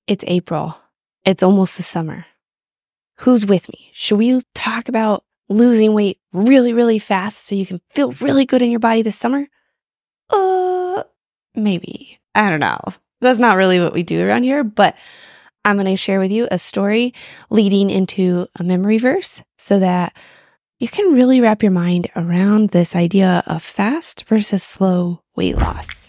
It's April. It's almost the summer. Who's with me? Should we talk about losing weight really, really fast so you can feel really good in your body this summer? Maybe. I don't know. That's not really what we do around here, but I'm going to share with you a story leading into a memory verse so that you can really wrap your mind around this idea of fast versus slow weight loss.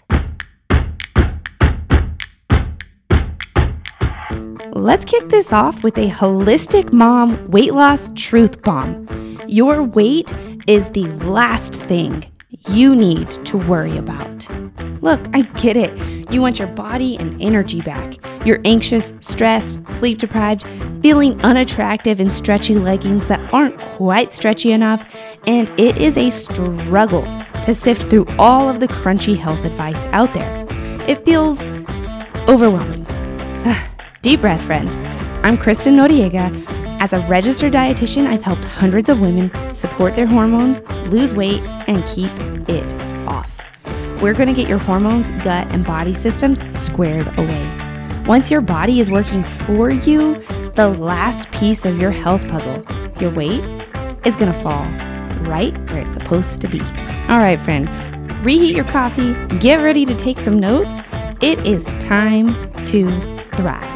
Let's kick this off with a Holistic Mom weight loss truth bomb. Your weight is the last thing you need to worry about. Look, I get it. You want your body and energy back. You're anxious, stressed, sleep deprived, feeling unattractive in stretchy leggings that aren't quite stretchy enough, and it is a struggle to sift through all of the crunchy health advice out there. It feels overwhelming. Deep breath, friend. I'm Kristen Noriega. As a registered dietitian, I've helped hundreds of women support their hormones, lose weight, and keep it off. We're going to get your hormones, gut, and body systems squared away. Once your body is working for you, the last piece of your health puzzle, your weight, is going to fall right where it's supposed to be. All right, friend, reheat your coffee, get ready to take some notes. It is time to thrive.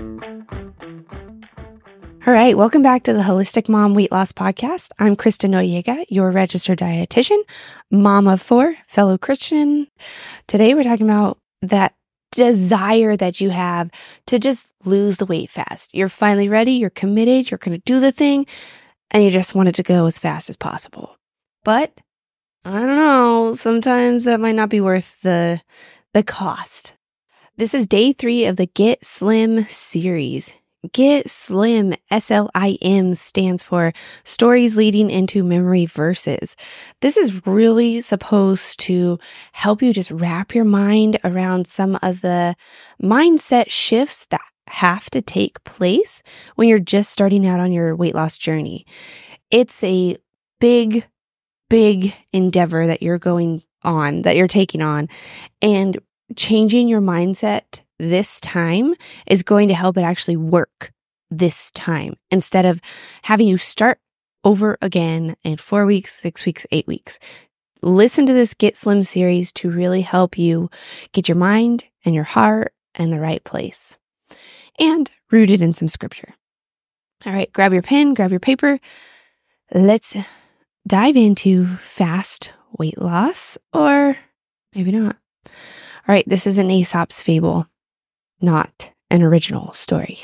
All right, welcome back to the Holistic Mom Weight Loss Podcast. I'm Kristen Noriega, your registered dietitian, mom of 4, fellow Christian. Today we're talking about that desire that you have to just lose the weight fast. You're finally ready, you're committed, you're going to do the thing, and you just want it to go as fast as possible. But, I don't know, sometimes that might not be worth the cost. This is day 3 of the Get Slim series. Get Slim, SLIM, stands for Stories Leading into Memory Verses. This is really supposed to help you just wrap your mind around some of the mindset shifts that have to take place when you're just starting out on your weight loss journey. It's a big endeavor that you're taking on, and changing your mindset this time is going to help it actually work this time instead of having you start over again in 4 weeks, 6 weeks, 8 weeks. Listen to this Get Slim series to really help you get your mind and your heart in the right place and rooted in some scripture. All right, grab your pen, grab your paper. Let's dive into fast weight loss, or maybe not. All right, this is an Aesop's fable, not an original story.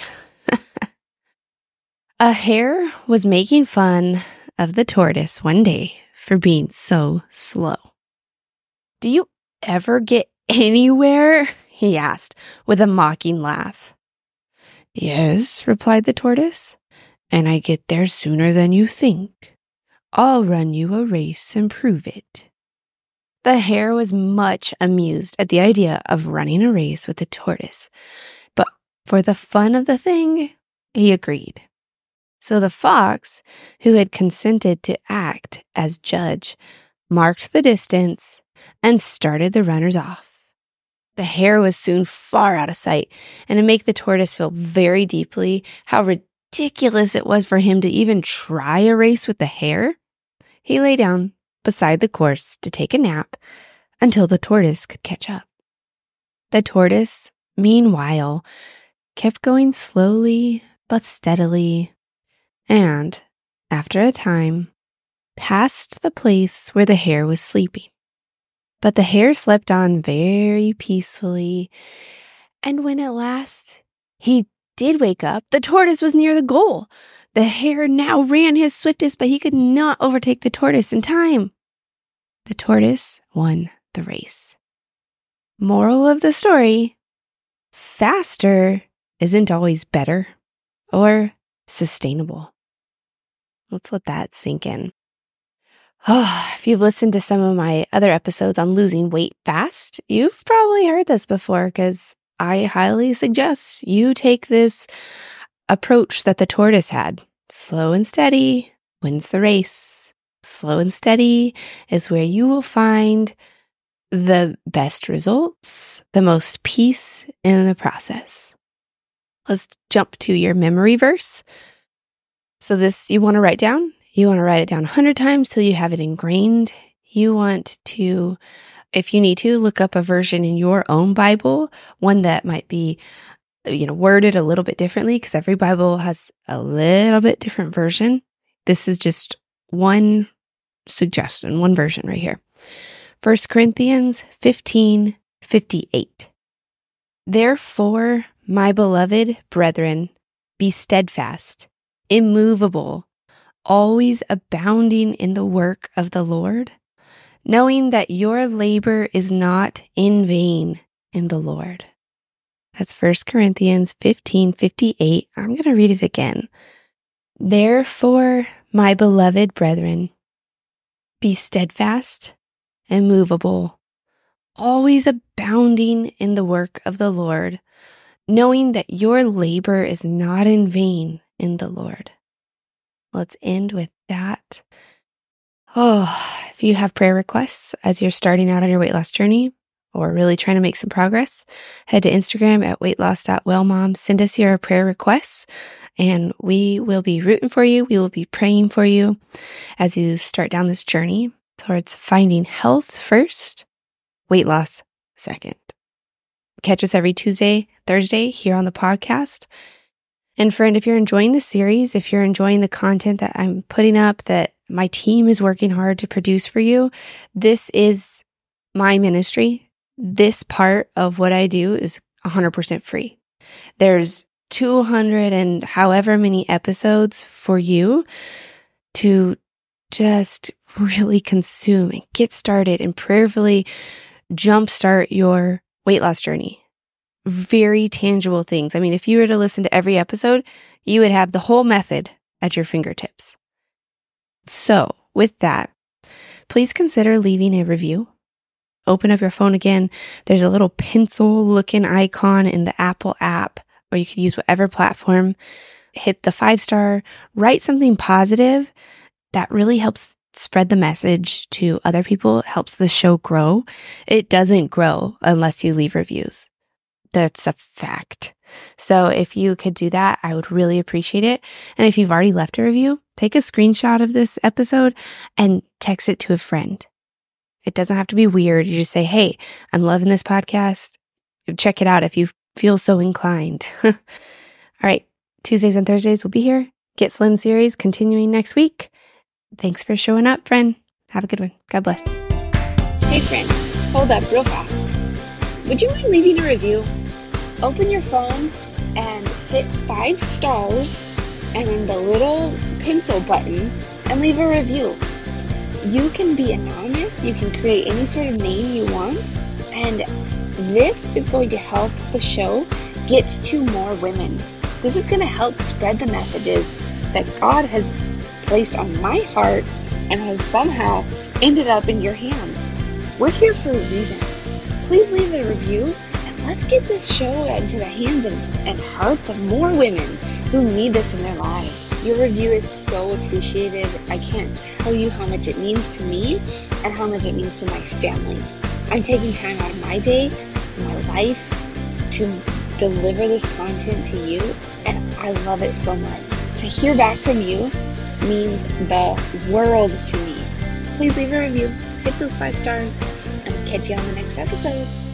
A hare was making fun of the tortoise one day for being so slow. "Do you ever get anywhere?" he asked with a mocking laugh. "Yes," replied the tortoise, "and I get there sooner than you think. I'll run you a race and prove it." The hare was much amused at the idea of running a race with the tortoise, but for the fun of the thing, he agreed. So the fox, who had consented to act as judge, marked the distance and started the runners off. The hare was soon far out of sight, and to make the tortoise feel very deeply how ridiculous it was for him to even try a race with the hare, he lay down beside the course to take a nap until the tortoise could catch up. The tortoise, meanwhile, kept going slowly but steadily, and, after a time, passed the place where the hare was sleeping. But the hare slept on very peacefully, and when at last he did wake up, the tortoise was near the goal. The hare now ran his swiftest, but he could not overtake the tortoise in time. The tortoise won the race. Moral of the story: faster isn't always better or sustainable. Let's let that sink in. If you've listened to some of my other episodes on losing weight fast, you've probably heard this before, because I highly suggest you take this approach that the tortoise had. Slow and steady wins the race. Slow and steady is where you will find the best results, the most peace in the process. Let's jump to your memory verse. So this you want to write down. You want to write it down 100 times till you have it ingrained. You want to, if you need to, look up a version in your own Bible, one that might be, worded a little bit differently because every Bible has a little bit different version. This is just one suggestion, one version right here. 1 Corinthians 15:58. Therefore, my beloved brethren, be steadfast, immovable, always abounding in the work of the Lord, knowing that your labor is not in vain in the Lord. That's 1 Corinthians 15:58. I'm going to read it again. Therefore, my beloved brethren, be steadfast, immovable, always abounding in the work of the Lord, knowing that your labor is not in vain in the Lord. Let's end with that. If you have prayer requests as you're starting out on your weight loss journey or really trying to make some progress, head to Instagram at weightloss.wellmom. Send us your prayer requests and we will be rooting for you. We will be praying for you as you start down this journey towards finding health first, weight loss second. Catch us every Tuesday, Thursday here on the podcast. And friend, if you're enjoying the series, if you're enjoying the content that I'm putting up, that my team is working hard to produce for you, this is my ministry. This part of what I do is 100% free. There's 200 and however many episodes for you to just really consume and get started and prayerfully jumpstart your weight loss journey. Very tangible things. I mean, if you were to listen to every episode, you would have the whole method at your fingertips. So with that, please consider leaving a review. Open up your phone again. There's a little pencil looking icon in the Apple app, or you could use whatever platform. Hit the 5-star, write something positive that really helps spread the message to other people. It helps the show grow. It doesn't grow unless you leave reviews. That's a fact. So if you could do that, I would really appreciate it. And if you've already left a review, take a screenshot of this episode and text it to a friend. It doesn't have to be weird. You just say, hey, I'm loving this podcast. Check it out if you feel so inclined. All right. Tuesdays and Thursdays will be here. Get Slim series continuing next week. Thanks for showing up, friend. Have a good one. God bless. Hey, friend. Hold up real fast. Would you mind leaving a review? Open your phone and hit 5 stars and then the little pencil button and leave a review. You can be anonymous. You can create any sort of name you want. And this is going to help the show get to more women. This is going to help spread the messages that God has placed on my heart and has somehow ended up in your hands. We're here for a reason. Please leave a review and let's get this show into the hands and hearts of more women who need this in their lives. Your review is so appreciated. I can't tell you how much it means to me and how much it means to my family. I'm taking time out of my day, my life, to deliver this content to you, and I love it so much. To hear back from you means the world to me. Please leave a review, hit those 5 stars, and I'll catch you on the next episode.